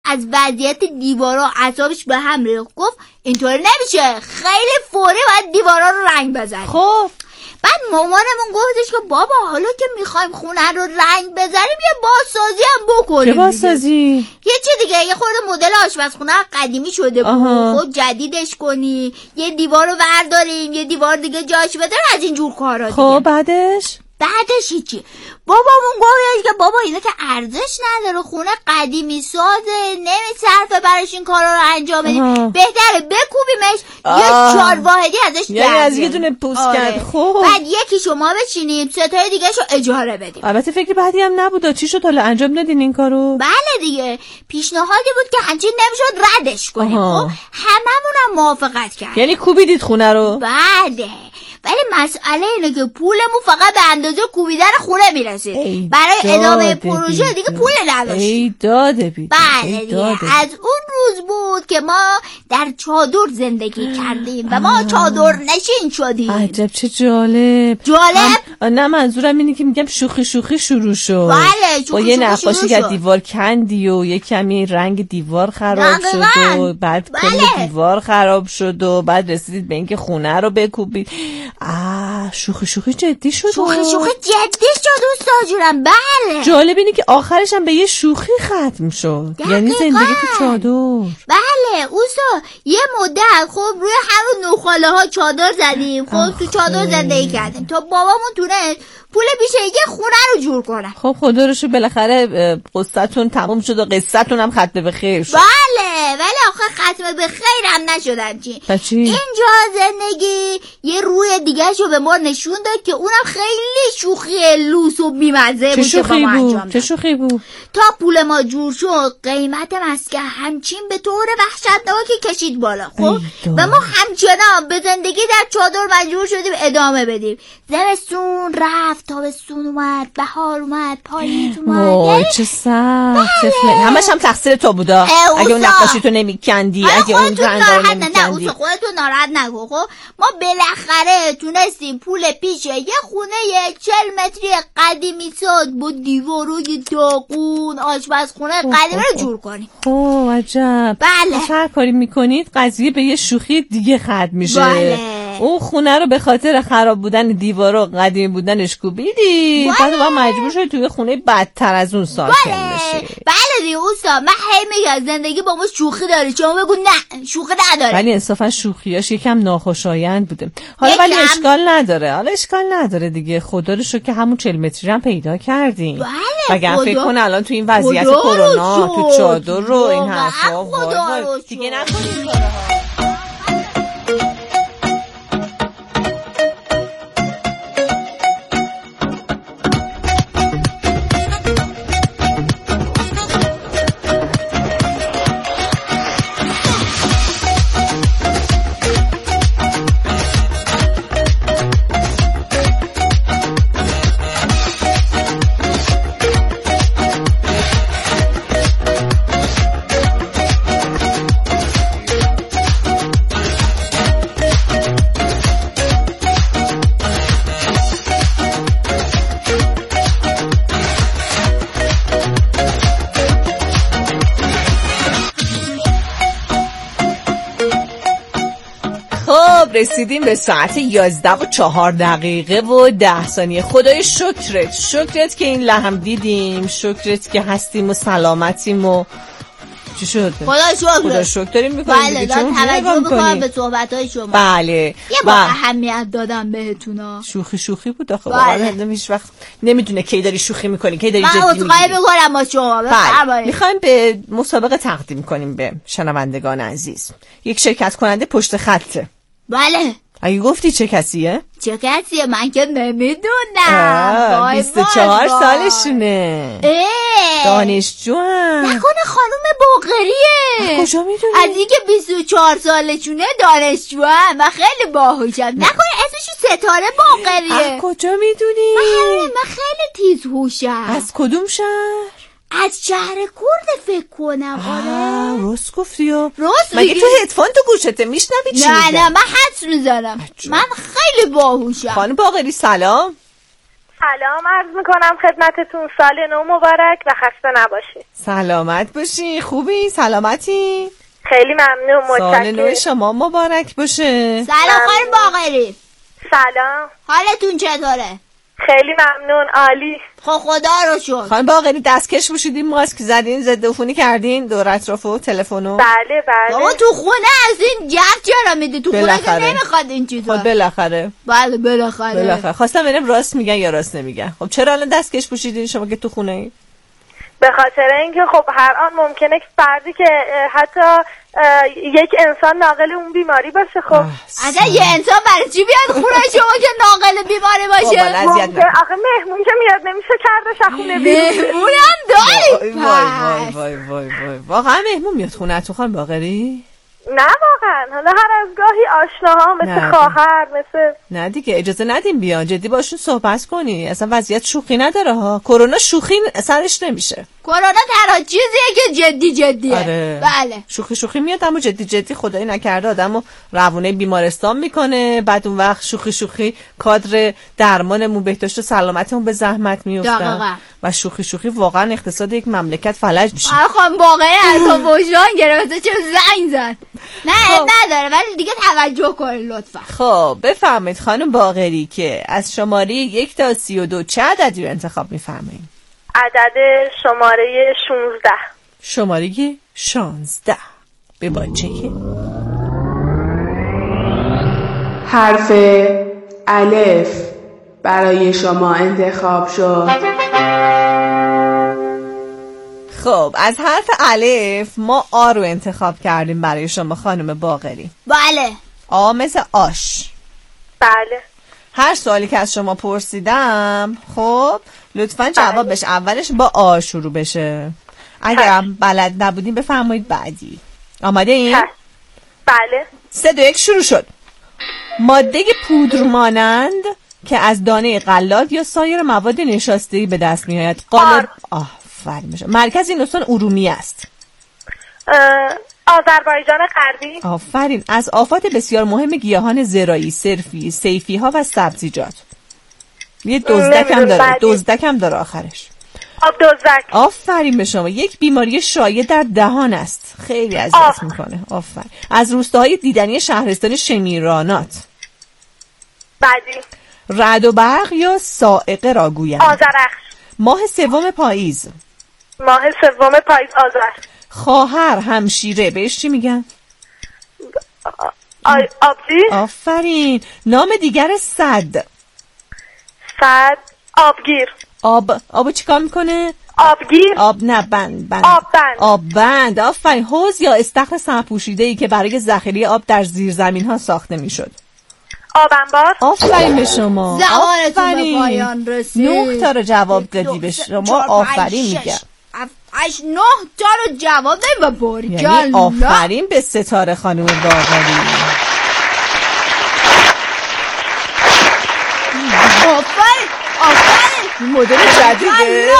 از وضعیت دیوارا اعصابش به هم ریخت. گفت اینطوری نمیشه، خیلی فوری باید دیوارا رو رنگ بزنیم. خب بعد مامانمون گفتش که بابا حالا که میخوایم خونه رو رنگ بزنیم یه بازسازی هم بکنیم. چه بازسازی؟ یه چه دیگه، یه خورده مدل آشپزخونه قدیمی شده بود، خب جدیدش کنی، یه دیوار رو برداریم یه دیوار دیگه جاش بدن، از اینجور کارا دیگه. خب بعدش هیچی. بابامون گفتش که بابا اینا که ارزش نداره، خونه قدیمی سازه، نمیصرفه براش این کارا رو انجام بدیم، بهتره بکوبیمش یه 4 واحدی ازش یعنی از یه دونه پوست کرد. خب بعد یکی شما بچینیم، 3 تای دیگه شو اجاره بدیم. البته فکر بعدی هم نبود. چی شد حالا انجام دادین این کارو؟ بله دیگه، پیشنهادی بود که همچین نمیشد ردش کنیم. خب هممون هم موافقت کرد. یعنی کوبیدید خونه رو؟ بله، ولی مسئله اینه که پولمون فقط به اندازه کوبیدن خونه میرسید. برای ادامه پروژه دیگه پول نداشتیم. ای داده بید. بله دیگه. از اون روز بود که ما در چادر زندگی کردیم و ما چادر نشین شدیم. عجب چه جالب. نه منظورم اینه که میگم شوخی شروع شد. بله با یه نقاشی که دیوار کندی و یه کمی رنگ دیوار خراب شد و بعد کل دیوار خراب شد و بعد رسیدید به اینکه خونه رو بکوبید. شوخی جدی شد. شوخی جدی شد استاد جونم. بله جالب اینه که آخرش هم به یه شوخی ختم شد. یعنی زندگی تو چادر. بله اوسا یه مدت خب روی همون نوخاله ها چادر زدیم. خب تو چادر زندگی کردیم تا بابامون تونست پول بیشه یه خونه رو جور کنه. خب خدا رو شکر بالاخره قصتون تموم شد و قصتون هم ختم به خیر شد. بله ولی آخه ختم به خیر هم نشدن. چی؟ اینجا زندگی یه روی دیگه شو به ما نشون داد که اونم خیلی شوخی لوس و بیمزه بود که با ما انجام داد. چه شوخی بود؟ تا پول ما جور شد قیمت مسکن همچین به طور وحشتناکی کشید بالا. خب و ما همچنان به زندگی در چادر مجبور شدیم ادامه بدیم. زمستون رفت، تابستون اومد، بهار اومد، پاییز اومد. چه سخت. همش هم تقصیر تو بودا. اگه اون نقاشی تو نمیکندی، اگه اون رنگا رو نمیکندی. نه خودتون ناراحت نگو. خب ما بالاخره تونستیم پول پیش یه خونه 40 متری قدیمی ساز با دیوارای داغون آشپزخونه قدیمی رو جور کنیم. عجب. بله. هر کاری میکنید قضیه به یه شوخی دیگه ختم میشه. بله. اون خونه رو به خاطر خراب بودن دیوارا قدیمی بودنش کوبیدی. بعد ما مجبور شدیم توی خونه بدتر از اون ساکن بشی. بله دیگه اوستا، من هی میگم زندگی با ما شوخی داره، شما بگو نه شوخی نداره. ولی انصافا شوخیاش یکم ناخوشایند بوده. حالا ولی اشکال نداره دیگه. خدا رو شکر که همون 40 متری هم پیدا کردیم. بله. مگر فکر کن الان تو این وضعیت کرونا تو چادر رو این حرفا دیگه نکنید. رسیدیم به ساعت 11:04 و 10 ثانیه. خدای شکرت که این لحم دیدیم، شکرت که هستیم و سلامتیم و چی شد؟ خدا شکر داریم میکنیم. بله دارم توجه میکنم به صحبتهای شما. بله یه با اهمیت دادم بهتونا. شوخی بود آخه. واقعا هیچ وقت نمیدونه کی داری شوخی میکنی کی داری جدی میگی. من عذرخواهی میکنم با شما. بله. میخوایم به مسابقه تقدیم کنیم به شنوندگان عزیز. یک شرکت کننده پشت خطه. بله. اگه گفتی چه کسیه؟ من که نمیدونم. 24 سالشونه. دانشجو هم. نکنه خانوم باقریه؟ کجا میدونی؟ از اینکه 24 سالشونه دانشجو هم و خیلی باهوشم. نکنه اسمش ستاره باقریه؟ کجا میدونی؟ من خیلی تیز هوشم. از کدوم شهر؟ از شهر کرد فکر کنم. آره راست گفتی. راست مگه تو هدفون تو گوشته میشنوی چی میگم؟ نه من حدس میزنم. من خیلی باهوشم. خانم باقری سلام. سلام عرض میکنم خدمتتون، سال نو مبارک و خسته نباشید. سلامت باشی. خوبی؟ سلامتی؟ خیلی ممنون، متشکرم. سال نو شما مبارک باشه. سلام خانم باقری. سلام، حالتون چطوره؟ خیلی ممنون، عالی. خدا رو شکر. خانم باقری دستکش پوشیدین، ماسک زدین، ضد عفونی کردین، دور اطرافو تلفنو؟ بله بله. بابا تو خونه از این جرد چرا میدی؟ تو خونه که نمیخواد این چیزا. خب بالاخره. بله بالاخره. خواستم ببینم راست میگن یا راست نمیگن. خب چرا الان دستکش پوشیدین شما که تو خونه ای؟ به خاطر اینکه خب هر آن ممکنه که فردی که حتی یک انسان ناقل اون بیماری باشه. خب اصلا یه انسان برای چی بیاد خونه شما که ناقل بیماری باشه؟ آخه مهمون که میاد نمیشه کردش از خونه بیرون. مهمون هم داری؟ وای واقعا مهمون میاد خونه تو خانم باقری؟ نه واقعا، حالا هر از گاهی آشناها مثل خواهر مثل نه دیگه اجازه ندیم بیان، جدی باشون صحبت کنی. اصلا وضعیت شوخی نداره ها. کرونا شوخی سرش نمیشه. کرونا تنها چیزیه که جدیه. آره. بله. شوخی میاد اما جدی خدایی نکرده آدمو روونه بیمارستان میکنه. بعد اون وقت شوخی کادر درمانمون بهداشت و سلامتمون به زحمت میفته و شوخی واقعا اقتصاد یک مملکت فلج میشه. خانم واقعا حتی وجدان گرفته چه زنگ زد. نه نداره ولی دیگه توجه کنید لطفا. خب بفرمایید خانم باقری که از شماره 1 تا 32 چه عددی رو انتخاب میفرمایید؟ عدد شماره 16. شماره 16 به باچه حرف الف برای شما انتخاب شد. خب از حرف الف ما آ رو انتخاب کردیم برای شما خانم باقری. بله. آ مثل آش. بله. هر سوالی که از شما پرسیدم خب لطفاً جوابش اولش با آ شروع بشه. اگرم بلد نبودین بفرمایید بعدی. آماده این؟ بله. 3 2 1 شروع شد. ماده پودر مانند که از دانه غلات یا سایر مواد نشاسته‌ای به دست می‌آید. قالب آفرین میشه. مرکز این استان ارومیه است. آذربایجان غربی. آفرین. از آفات بسیار مهم گیاهان زراعی، صیفی ها و سبزیجات. یه دزدک هم داره آخرش. آب دزدک. آفرین به شما. یک بیماری شایع در دهان است. خیلی اذیت میکنه. آفرین. از روستاهای دیدنی شهرستان شمیرانات. بعدی. رعد و برق یا صاعقه را گویند. آذرخش. ماه سوم پاییز. آذر. خواهر همشیره بهش چی میگن؟ آبجی. آفرین. نام دیگر سد. آبگیر. آب چی کار میکنه؟ آبگیر. بند. آببند. آفرین. حوض یا استخر سرپوشیده‌ای که برای ذخیره آب در زیرزمین ها ساخته میشد. آبنبار. آفرین به شما. زمانتون به پایان رسید. 9 تا رو جواب دادی به شما. آفرین میگم. 8 9 تا رو جواب دادی و بارکالله. یعنی آفرین به ستاره خانم باقری. آفرین. مدل جدیده.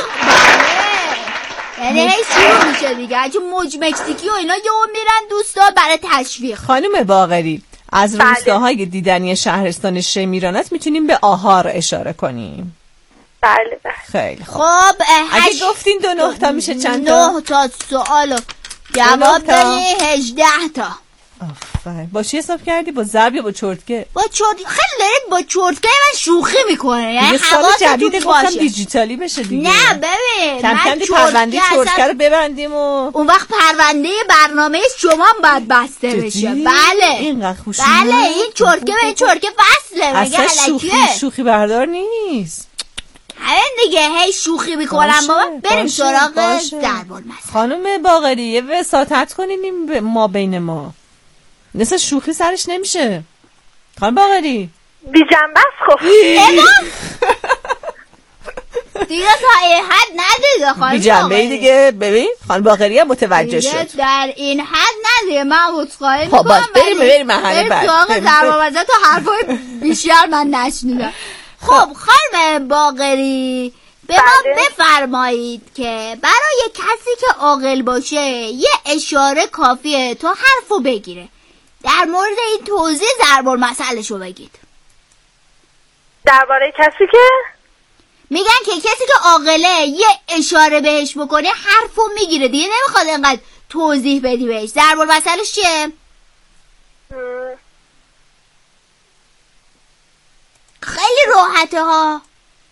یعنی شروع میشه دیگه. چون موج مکزیکی و اینا یهو میرن دوستا برای تشویق. خانم باقری از روستاهای دیدنی شهرستان شمیرانات میتونیم به آهار اشاره کنیم. بله. خیلی خب اگه گفتین 2 تا میشه چند تا؟ 9 تا سوالو جواب دادی 18 تا. آفرین. با چی حساب کردی؟ با ضرب یا با چرتکه؟ با چرتکه. خیلی دارید با چرتکه من شوخی میکنه. یعنی سال جدید گفتم دیجیتالی بشه دیگه. نه ببین کم پرونده چرتکه رو ببندیم و اون وقت پرونده برنامه شما باید بسته بشه. بله اینقدر خوشی. بله این چرتکه به این چرتکه فصله. اصلا شوخی بردار نیست. همین دیگه هی شوخی میکنم بابا. بریم سراغ دربار مثلا. خانم باقری یه وساطت کنین ما بین ما. مثل شوخی سرش نمیشه. خانم باقری بی جنبه است. خب دیگه تا این حد ندیده خانم بی جنبه دیگه. ببین خانم باقری هم متوجه شد. در این حد ندیده. من عذرخواهی میکنم. بریم محله بعد. بریم دربار مثلا تا حرفای بیشتر من نشنیدم. خب خانم باقری به ما بفرمایید که برای کسی که عاقل باشه یه اشاره کافیه تا حرفو بگیره. در مورد این توضیح ضرب المثلشو بگید. درباره کسی که میگن که کسی که عاقله یه اشاره بهش بکنه حرفو میگیره دیگه، نمیخواد انقدر توضیح بدی بهش. ضرب المثلش چیه؟ خیلی راحته ها.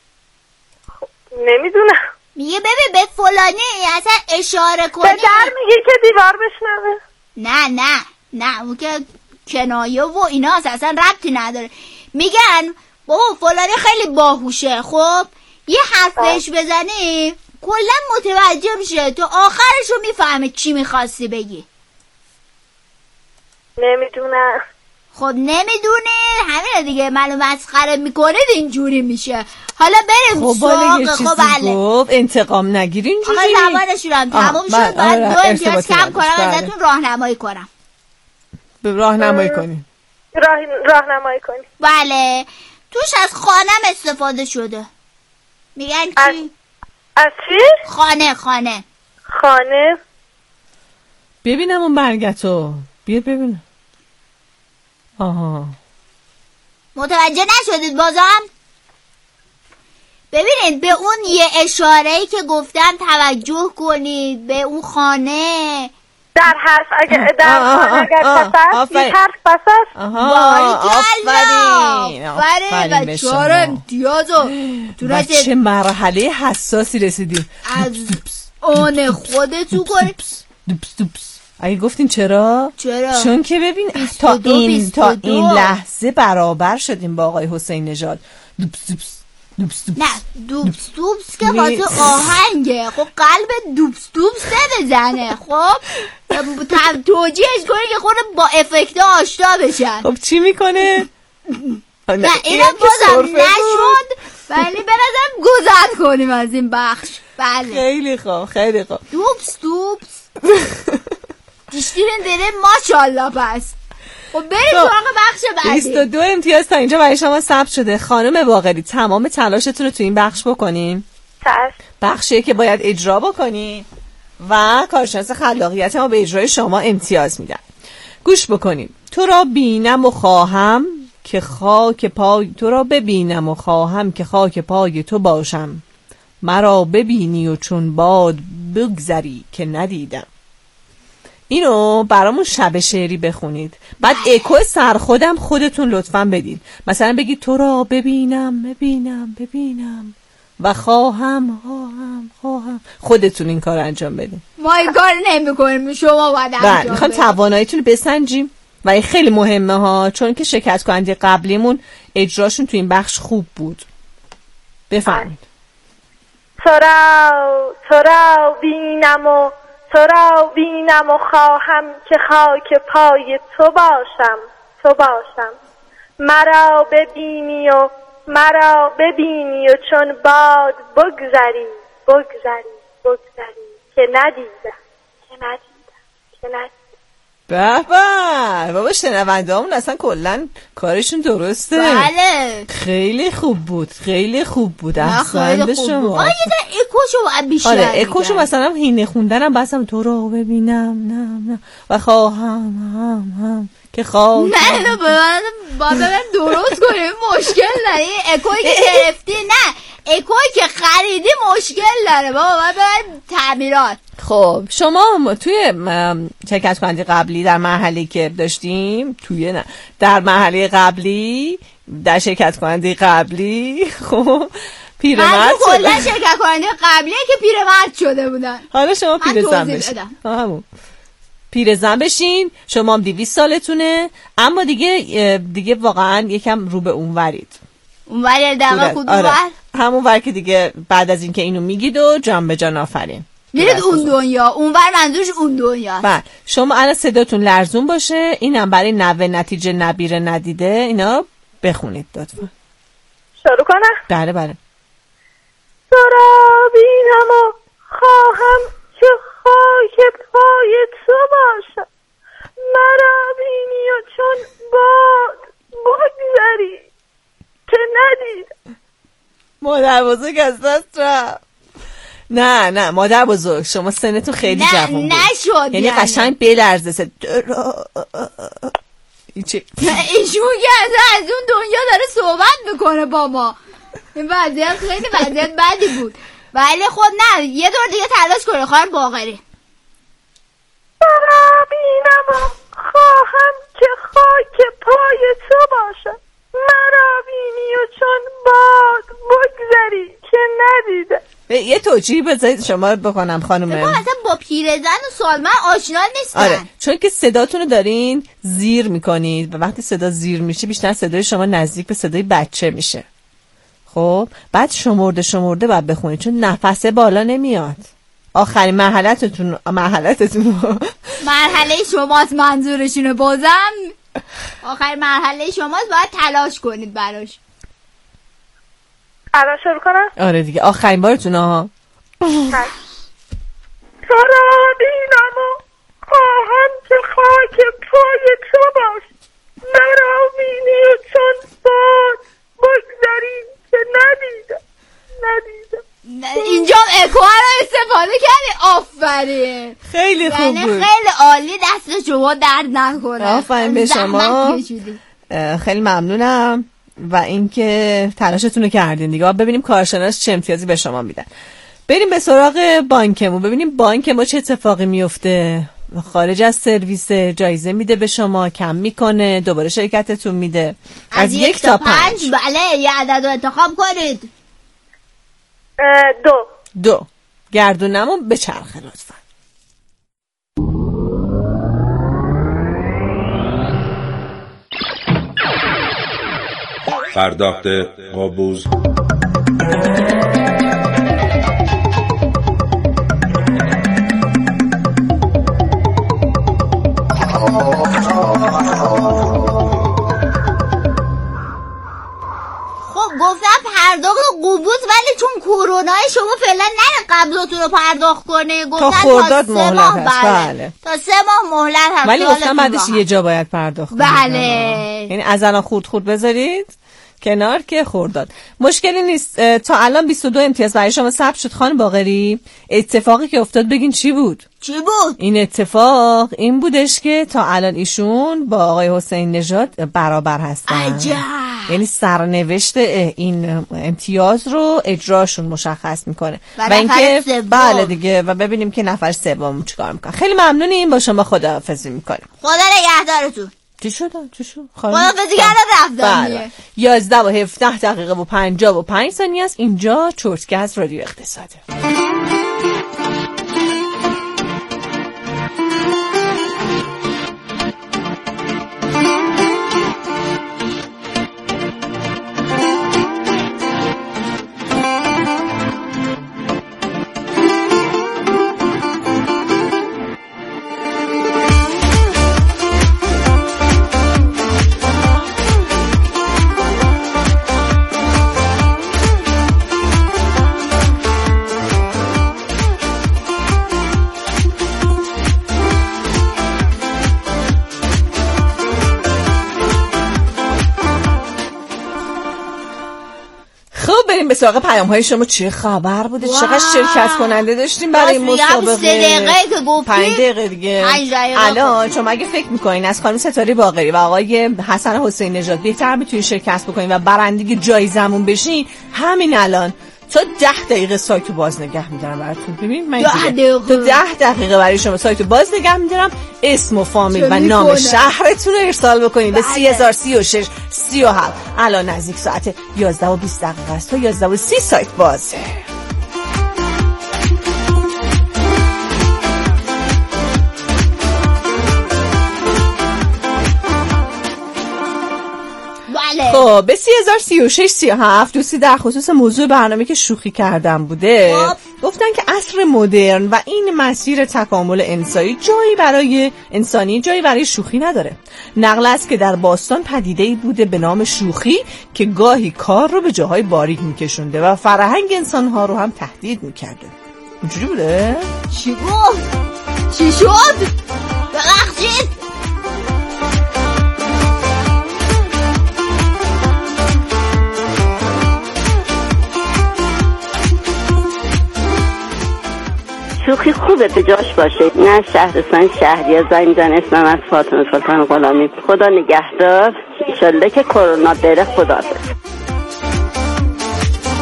نمیدونم. میگه ببین به فلانی اصلا اشاره کنی. به در میگه که دیوار بشنوه. نه اون که کنایه و اینا اصلا ربطی نداره. میگن بابا فلانی خیلی باهوشه، خب یه حرف بهش بزنی کلا متوجه میشه، تو آخرشو میفهمه چی میخواستی بگی. نمیدونم. خب نمیدونه همین دیگه، معلوم مسخره میکنه اینجوری میشه. حالا بریم سراغ. خب بله گفت انتقام نگیرین اینجوری. آقا زمانشون هم تمام شد، باید 2 امتیاز کم کنم ازتون راهنمایی کنم. راهنمایی کنی. راهنمایی کنی. بله توش از خانم استفاده شده. میگن چی؟ از چی؟ خانه. ببینم اون برگتو. بیا ببینم. آها متوجه نشدید بازم؟ ببینید به اون یه اشاره‌ای که گفتم توجه کنید، به اون خانه. در حرف اگر در خانه اگر پس است حرف پس است. آفرین به 4 امتیازو. چه مرحله حساسی رسیدیم. از آن خودتو کنید. اگه گفتین چرا؟ چون که ببین تا این لحظه برابر شدیم با آقای حسین نژاد. نه دوبس که واسه آهنگه، خب قلب دوبس نبزنه. خب توجیهش کنه که خود با افکت آشنا بشن. خب چی میکنه؟ نه اینم بازم نشد، ولی به نظرم گذر کنیم از این بخش. بله خیلی خوب. دوبس دیشتیرین دیره ماشالله. پس خب بریم سراغ بخش بعدی. 22 امتیاز تا اینجا برای شما ثبت شده. خانم باقری تمام تلاشتون رو تو این بخش بکنین. بخشیه که باید اجرا بکنین و کارشناس خلاقیت ما به اجرای شما امتیاز میدن. گوش بکنین. تو را ببینم و خواهم که خاک پای تو باشم، مرا ببینی و چون باد بگذری که ندیدم. اینو برامون شب شعری بخونید، بعد اکو سر خودتون لطفاً بدید. مثلا بگید تو را ببینم و خواهم. خودتون این کار انجام بدید. ما این کار نمی‌کنیم، شما باید انجام بدید. میخوام تواناییتون رو بسنجیم و این خیلی مهمه ها، چون که شرکت کننده قبلیمون اجراشون تو این بخش خوب بود. بفرمایید. تو را بینم و خواهم که خاک پای تو باشم. مرا ببینی و چون باد بگذری که ندیدم. به بابا شنونده‌هامون اصلا کلن کارشون درسته. بله خیلی خوب بود. احسن به شما. یه اکوشو بیشتر. آره اکوشو مثلا هینه خوندنم بسم تو رو ببینم نه و خواهم که خواهم. نه باید درست کنیم، مشکل داره. اکویی که گرفتی نه اکویی که خریدی مشکل داره بابا، باید تعمیرات. خب شما توی شرکت کننده قبلی در مرحله که داشتیم در مرحله قبلی در شرکت کننده قبلی خب پیرمرد شدن. کلا شرکت کننده قبلیه که پیرمرد شده بودن. حالا شما پیرزن بشین. پیرزن بشین. شما هم 200 سالتونه، اما دیگه واقعا یکم رو به اون ورید. اون ور دقیقا خود آره. همون ور که دیگه بعد از این که اینو میگید و جان به جان آفرین میرید اون دنیا. اون ور منظورش اون دنیا. بله شما الان صداتون لرزون باشه. اینم برای نتیجه نبیره ندیده اینا بخونید لطفا. شروع کنم؟ بله. تو را بینم و خواهم که خاک پای تو باشم، مرا بینی و چون باد بگذری که ندیدم. مادر بزرگ از دست رفت. نه مادر بزرگ شما سنتون خیلی جوان بود. نشد یعنی قشنگ بلرزه. ایشون که از اون دنیا داره صحبت میکنه با ما. این وضعیت خیلی وضعیت بدی بود، ولی خب نه یه دور دیگه تلاش کنه خانم باقری. بینم و خواهم که خاک پای تو باشم، مرا بینی و چون باد بگذری که ندیده. یه توجیه بذارید شما بکنم خانم. مثلا با پیرزن و سالمن آشنا نیستن. آره چون که صداتون رو دارین زیر میکنید و وقتی صدا زیر میشه بیشتر صدای شما نزدیک به صدای بچه میشه. خب بعد شمرده باید بخونید چون نفسه بالا نمیاد. آخرین مرحلتون مرحله شماست، منظورشونه. بازم آخرین مرحله شماست، باید تلاش کنید براش. الان شروع کنم؟ آره دیگه آخرین بارتونه ها. تو را بینم و خواهم که خاک پای تو باش، مرا بینی و چون باد بگذری که ندیدم. اینجا اکو رو استفاده کردی، آفرین. خیلی خوب بود، خیلی عالی، دست شما درد نکنه. آفرین به شما، خیلی ممنونم و اینکه تلاشتون رو کردین دیگه. ببینیم کارشناس چه امتیازی به شما میدن. بریم به سراغ بانکمون، ببینیم بانک ما چه اتفاقی میفته. خارج از سرویس جایزه میده به شما، کم میکنه، دوباره شرکتتون میده از 1 تا 5. بله یه عدد رو انتخاب کنید. 2. گردونمون به چرخه لطفا. پرداخت قابوز. گفتم پرداخت قبوز، ولی چون کرونا شما فعلا نه قبضاتون رو پرداخت کنه، گفتن تا خرداد مهلت هست. بله تا 3 ماه مهلت هست، ولی گفتم بعدش یه جا باید پرداخت کنید. بله یعنی از الان خورد بذارید کنار که خرداد مشکلی نیست. تا الان 22 امتیاز برای شما ثبت شد. خانم باقری اتفاقی که افتاد بگین چی بود؟ این اتفاق این بودش که تا الان ایشون با آقای حسین نژاد برابر هستن. عجب. یعنی سرنوشت این امتیاز رو اجراشون مشخص میکنه و اینکه بله دیگه و ببینیم که نفر سوم چیکار میکنه. خیلی ممنونیم، با شما خداحافظی میکنیم. خدا نگهدارتون. چی شد؟ خداحافظی کردن رفتن. 11 و 17 دقیقه و 55 ثانیه است. اینجا چرتکه از رادیو اقتصاده. به سراغ پیام‌های شما. چه خبر بوده؟ چقدر شرکت کننده داشتیم برای مسابقه؟ 3 دقیقه که گفتیم 5 دقیقه دیگه. الان شما اگه فکر می‌کنین از خانم ستاره باقری و آقای حسن حسین نژاد بهتر میتونین شرکت بکنین و برنده جایزمون بشین، همین الان تا 10 دقیقه سایتو باز نگه می‌دارم براتون. ببین من تا 10 دقیقه برای شما سایتو باز نگه می‌دارم. اسم و فامیل و نام شهرتون رو ارسال بکنید به 3036 37. الان نزدیک ساعت 11 و 20 دقیقه است. تا 11 و 30 سایت بازه. خب به 3036 37 دوستی در خصوص موضوع برنامه که شوخی کردم بوده گفتن که عصر مدرن و این مسیر تکامل انسانی جایی برای شوخی نداره. نقل است که در باستان پدیده‌ای بوده به نام شوخی که گاهی کار رو به جاهای باریک میکشونده و فرهنگ انسانها رو هم تهدید میکرده. اینجوری بوده؟ چی گفت؟ چی شد؟ بخشید شوخی خوبه به جاش باشه، نه شهرستان شهریار زنگ میزن. اسمم از فاطمه سلطان غلامی. خدا نگهدار، انشالله که کرونا بره. خدا حافظ.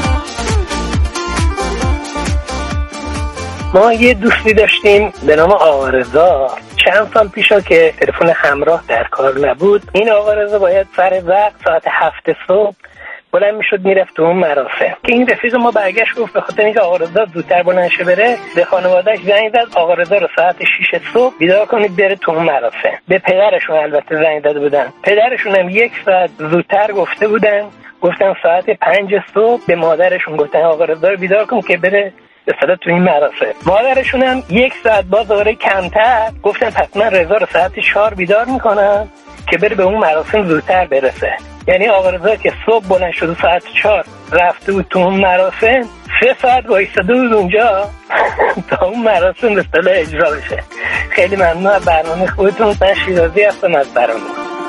ما یه دوستی داشتیم به نام آقا رضا. چند سال پیشا که تلفن همراه در کار نبود، این آقا رضا باید سر وقت ساعت 7 صبح بلند میشد میرفت تو اون مراسم. که این رفیق ما برگشت گفت به خاطر اینکه آقا رضا زودتر بلند شه بره، به خانواده‌اش زنگ زد آقا رضا رو ساعت 6 صبح بیدار کنید بره تو اون مراسم. به پدرشون البته زنگ داده بودن. پدرشون هم 1 ساعت زودتر گفته بودن، گفتن ساعت 5 صبح به مادرشون گفتن آقا رضا رو بیدار کن که بره به صدا تو این مراسم. مادرشون هم 1 ساعت باز دوره کمتر گفتن پس من رضا رو ساعت 4 بیدار میکنم که بره به اون مراسم زودتر برسه. یعنی آقا رضا که صبح بلند شد ساعت 4 رفته بود تو اون مراسم، 3 ساعت وایساده بود اونجا تا اون مراسم به اصطلاح اجرا بشه. خیلی ممنون از برنامه خودتون. من شیرازی هستم از برنامه.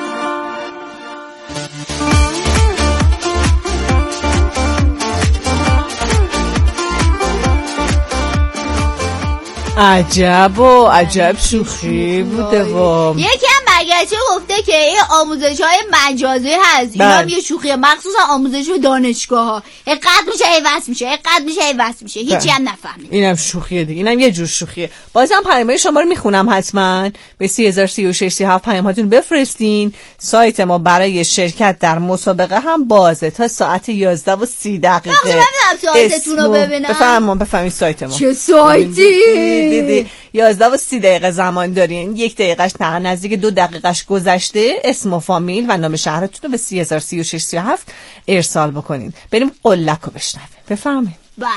عجب و عجب شوخی بوده و یکی هم برگشته گفته که این آموزش‌های مجازی هست. اینا هم یه شوخیه، مخصوصا آموزش دانشگاه‌ها. اینقدر میشه ایوس میشه، اینقدر میشه ایوس میشه، هیچی هم نفهمید. اینم شوخیه دیگه، اینم یه جور شوخیه. بازم پیام‌های شما رو میخونم حتما. به 303637 پیام‌هاتون بفرستین. سایت ما برای شرکت در مسابقه هم بازه تا ساعت 11:30. ببینم سایتتون رو ببینم. بفهمید سایت ما چه سایتی؟ 11:30 زمان دارین. 1 دقیقهش نزدیک 2 دقیقهش گذشته. اسم و فامیل و نام شهرتون رو به 303637 ارسال بکنین. بریم قلک رو بشنویم. بفهمید. بله.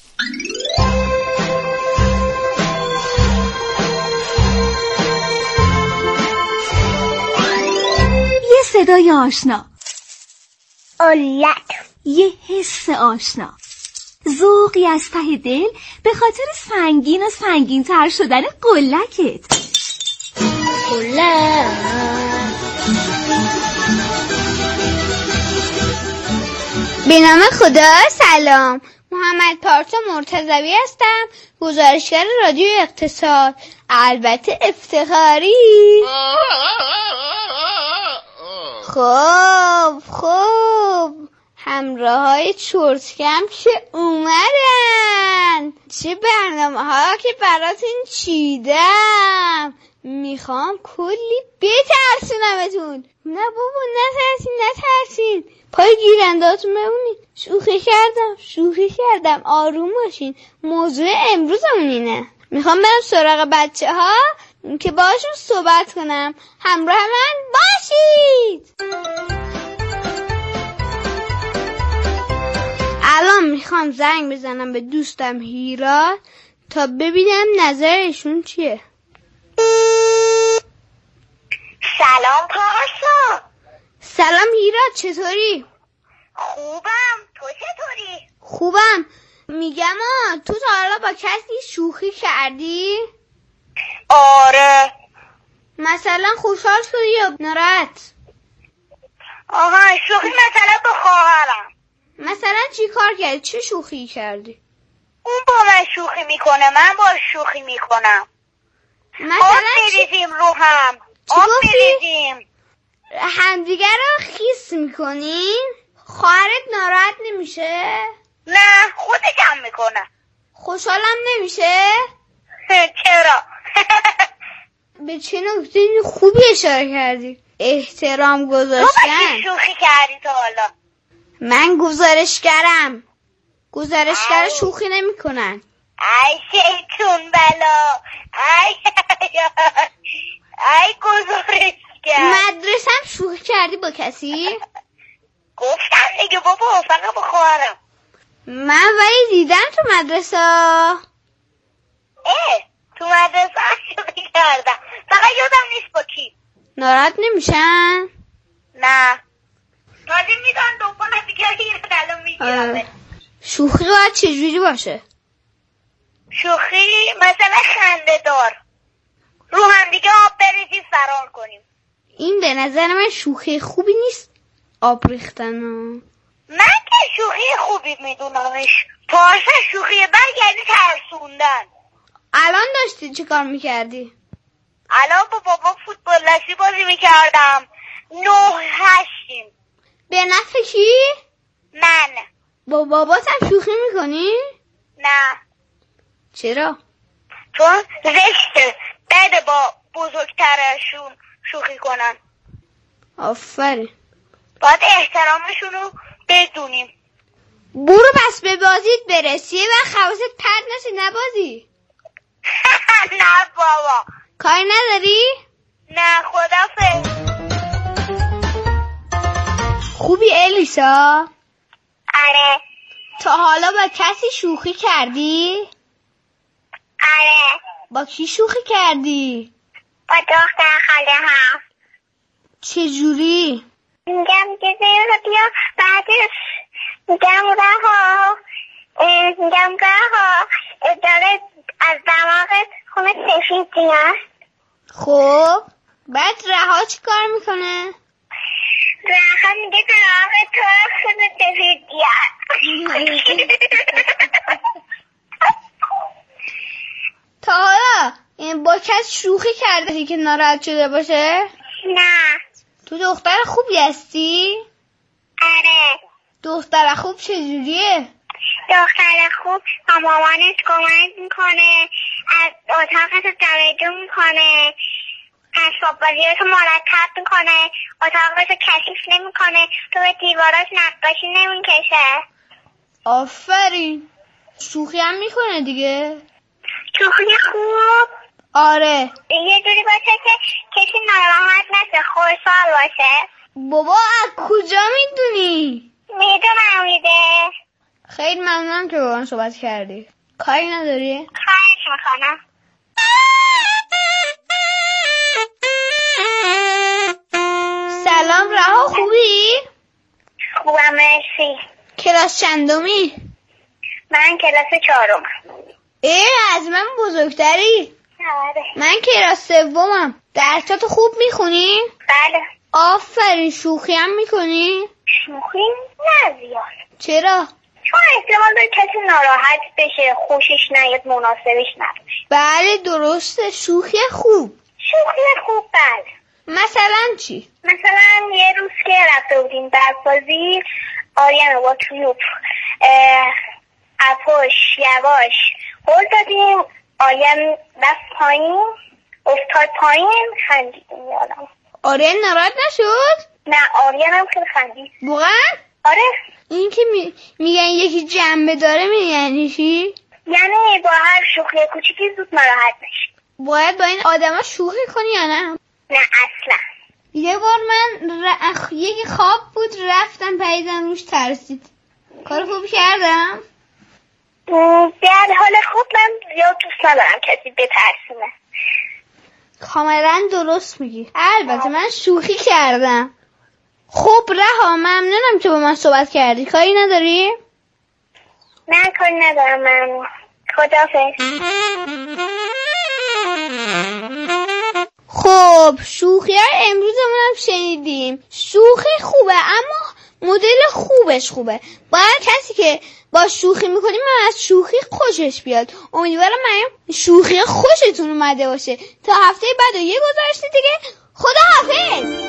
یه صدای آشنا، قلک، یه حس آشنا، ذوقی از ته دل به خاطر سنگین و سنگین تر شدن قلکت. قلک. به نام خدا. سلام، محمد پارسا مرتضوی هستم، گزارشگر رادیو اقتصاد، البته افتخاری. خب همراه های چرتکم که اومدن. چه برنامه ها که براتون چیدم. میخوام کلی بترسونمتون. نه بابا نترسین. پای گیرندهاتون بمونید. شوخی کردم. آروم باشین. موضوع امروزمون اینه. میخوام برم سراغ بچه ها که باشون صحبت کنم. همراه من باشید. الان میخوام زنگ بزنم به دوستم هیرا تا ببینم نظرشون چیه. سلام پارسا. سلام هیرا، چطوری؟ خوبم، تو چطوری؟ خوبم. میگم تو تا حالا با کسی شوخی کردی؟ آره. مثلا خوشحال شدی یا ناراحت؟ شوخی مثلا با خواهرم. مثلا چی کار کردی؟ چه شوخی کردی؟ اون با من شوخی میکنه، من با شوخی میکنم. مثلا میریزیم رو هم. میریزیم. همدیگه رو خیس میکنین؟ خواهرت ناراحت نمیشه؟ نه، خودش هم میکنه. خوشحالم نمیشه؟ چرا؟ به چه نکته خوبی اشاره کردی؟ احترام گذاشتن. تو شوخی کردی تا حالا؟ من گزارشگرم. گزارشگر شوخی نمی کنن. ای شیطون بلا. ای گزارشگر. مدرسم شوخی کردی با کسی؟ گفتم دیگه بابا، فقط با خواهرم. من ولی دیدم تو مدرسه. تو مدرسه شوخی کردم، فقط یادم نیست با کی. ناراحت نمیشن؟ نه، تازه میدن دوباره دیگه الان میگیرم. شوخی باید چجوری باشه؟ شوخی مثلا خنده دار، رو هم دیگه آب بریزیم فرار کنیم. این به نظر من شوخی خوبی نیست. آب ریختن. من که شوخی خوبی میدونمش. پارسا شوخی بد یعنی ترسوندن. الان داشتی چه کار میکردی؟ الان با بابا فوتبال دستی بازی میکردم. 9-8. به نفع کی؟ من. با بابات هم شوخی میکنی؟ نه. چرا؟ چون زشته بده با بزرگترشون شوخی کنن. آفرین. باید احترامشون رو بدونیم. برو پس به بازیت برسی و حواست پرت نشه نبازی. نه بابا. کاری نداری؟ نه خدافظ. خوبی الیسا؟ آره. تا حالا با کسی شوخی کردی؟ آره. با کی شوخی کردی؟ با دختر خاله هم. چجوری؟ میگم که بیا بعدش میگم رها داره از دماغت خونه سفید میاد. خب بعد رها چی کار میکنه؟ رها میگه دماغت تو خونه سفید میاد. تا حالا با کس شوخی کرده که ناراحت شده باشه؟ نه. تو دختر خوبی هستی؟ آره. دختر خوب چجوریه؟ دختر خوب با مامانش کمک میکنه، از اتاقش جمع میکنه، اسباب بازیاشو مرتب میکنه، اتاقش کثیف نمیکنه، تو به دیواراش نقاشی نمیکشه. آفرین. شوخی هم میکنه دیگه؟ شوخی خوب؟ آره. یه جوری باشه که کسی ناراحت نشه، خوشحال باشه. بابا از کجا میدونی؟ میدونم میده. خیلی ممنونم که با من صحبت کردی. کاری نداری؟ خواهش میکنم. سلام رها، خوبی؟ خوبم مرسی. کلاس چندمی؟ من کلاس 4. از من بزرگتری؟ آره. من کلاس 3. درساتو خوب میخونی؟ بله. آفرین. شوخی هم میکنی؟ شوخی نه زیاد. چرا؟ چون احتمال داره کسی ناراحت بشه، خوشش نیاد، مناسبش نباشه. بله درسته. شوخی خوب. شوخی خوب بله. مثلا چی؟ مثلا یه روز که رفته بودیم درسازی، آریان با توپ اپوش یواش هل دادیم، آریان دست پایین افتاد پایین، خندیدیم یادم. آریان ناراحت نشد؟ نه آریان هم خیلی خندید. واقعا؟ آره. این که میگن یکی جنبه داره یعنی چی؟ یعنی با هر شوخی کوچیکی زود ناراحت نشی. باید با این آدما شوخی کنی یا نه؟ نه اصلا. یه بار من یکی خواب بود رفتم پریدم روش ترسید. کار خوب کردم؟ در حال خوب من زیاد دوست ندارم کسی بترسونه. کاملا درست میگی. البته من شوخی کردم. خب رها، ممنونم که با من صحبت کردی. کاری نداری؟ نه کاری ندارم. ممنون. خداحافظ. خب شوخی ها امروزمون هم شنیدیم. شوخی خوبه اما مدل خوبش خوبه. باید کسی که با شوخی میکنیم از شوخی خوشش بیاد. امیدوارم من شوخی خوشتون اومده باشه. تا هفته بعد و یه گزارش دیگه. خداحافظ.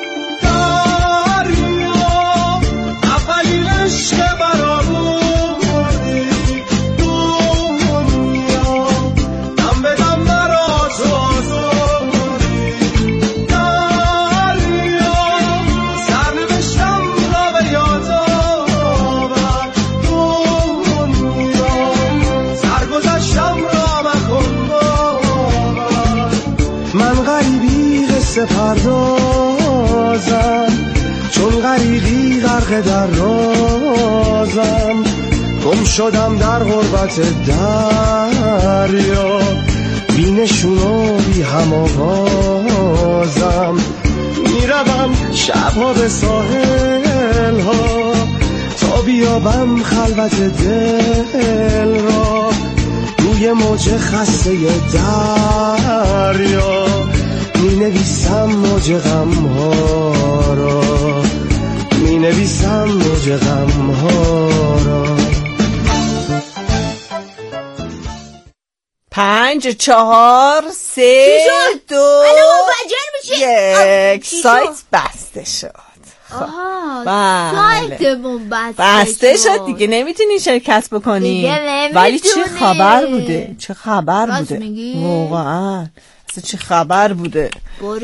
پردازم چون غریقی غرق در رازم، گم شدم در غربت دریا، بی نشون و بی هم آوازم، میروم شبها به ساحل ها تا بیابم خلوت دل را، روی موج خسته دریا می نویسم موج غم ها را، می نویسم موج غم ها را. 5 4 3 2 1 سایت بسته شد. سایتمون بسته شد دیگه، نمیتونی شرکت بکنی. ولی چه خبر بوده، چه خبر بوده واقعا، اصلا چه خبر بوده.